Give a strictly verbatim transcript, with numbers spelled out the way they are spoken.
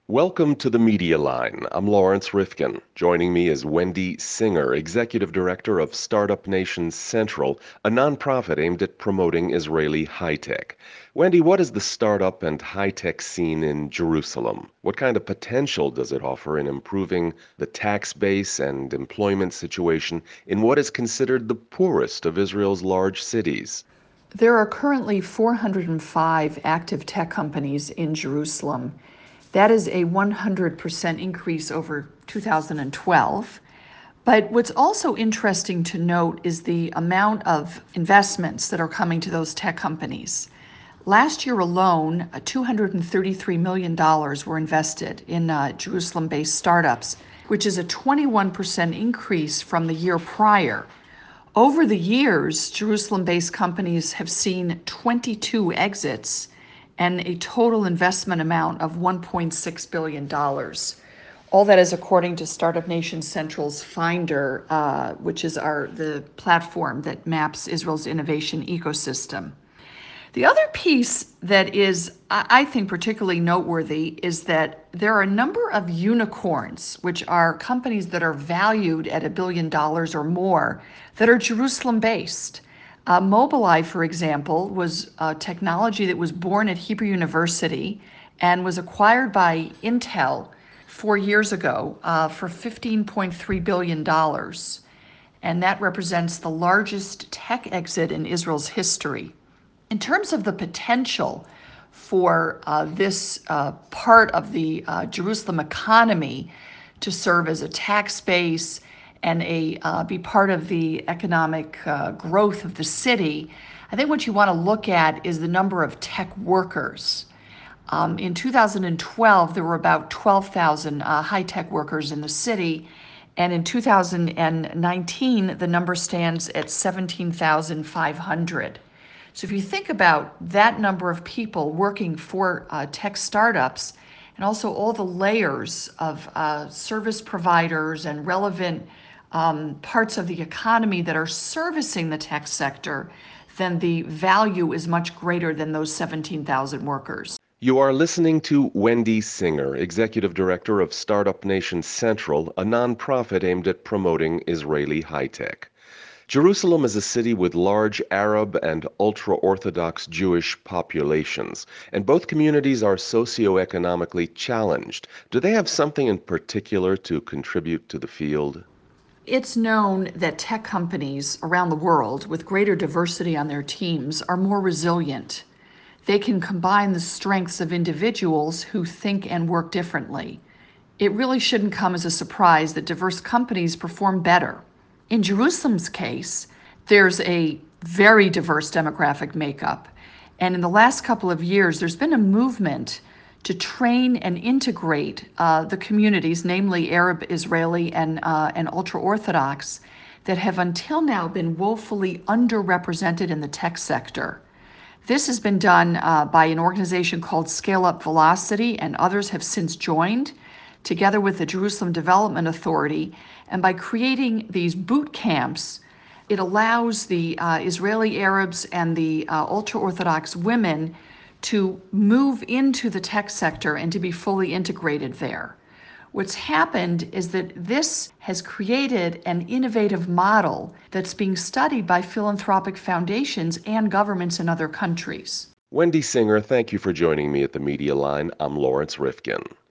Welcome to the Media Line. I'm Lawrence Rifkin. Joining me is Wendy Singer, Executive Director of Startup Nation Central, a nonprofit aimed at promoting Israeli high-tech. Wendy, what is the startup and high-tech scene in Jerusalem? What kind of potential does it offer in improving the tax base and employment situation in what is considered the poorest of Israel's large cities? There are currently four hundred five active tech companies in Jerusalem. That is a one hundred percent increase over two thousand twelve. But what's also interesting to note is the amount of investments that are coming to those tech companies. Last year alone, uh, two hundred thirty-three million dollars were invested in uh, Jerusalem based startups, which is a twenty-one percent increase from the year prior. Over the years, Jerusalem based companies have seen twenty-two exits and a total investment amount of one point six billion dollars. All that is according to Startup Nation Central's Finder, uh, which is our the platform that maps Israel's innovation ecosystem. The other piece that is, I think, particularly noteworthy is that there are a number of unicorns, which are companies that are valued at a billion dollars or more, that are Jerusalem based. Uh, Mobileye, for example, was a technology that was born at Hebrew University and was acquired by Intel four years ago uh, for fifteen point three billion dollars. And that represents the largest tech exit in Israel's history. In terms of the potential for uh, this uh, part of the uh, Jerusalem economy to serve as a tax base and a uh, be part of the economic uh, growth of the city, I think what you want to look at is the number of tech workers. Um, in two thousand twelve, there were about twelve thousand uh, high-tech workers in the city, and in two thousand nineteen, the number stands at seventeen thousand five hundred. So if you think about that number of people working for uh, tech startups and also all the layers of uh, service providers and relevant um, parts of the economy that are servicing the tech sector, then the value is much greater than those seventeen thousand workers. You are listening to Wendy Singer, Executive Director of Startup Nation Central, a nonprofit aimed at promoting Israeli high-tech. Jerusalem is a city with large Arab and ultra-Orthodox Jewish populations, and both communities are socioeconomically challenged. Do they have something in particular to contribute to the field? It's known that tech companies around the world with greater diversity on their teams are more resilient. They can combine the strengths of individuals who think and work differently. It really shouldn't come as a surprise that diverse companies perform better. In Jerusalem's case, there's a very diverse demographic makeup. And in the last couple of years, there's been a movement to train and integrate uh, the communities, namely Arab, Israeli, and, uh, and ultra-Orthodox, that have until now been woefully underrepresented in the tech sector. This has been done uh, by an organization called Scale Up Velocity, and others have since joined, together with the Jerusalem Development Authority. And by creating these boot camps, it allows the uh, Israeli Arabs and the uh, ultra-Orthodox women to move into the tech sector and to be fully integrated there. What's happened is that this has created an innovative model that's being studied by philanthropic foundations and governments in other countries. Wendy Singer, thank you for joining me at the Media Line. I'm Lawrence Rifkin.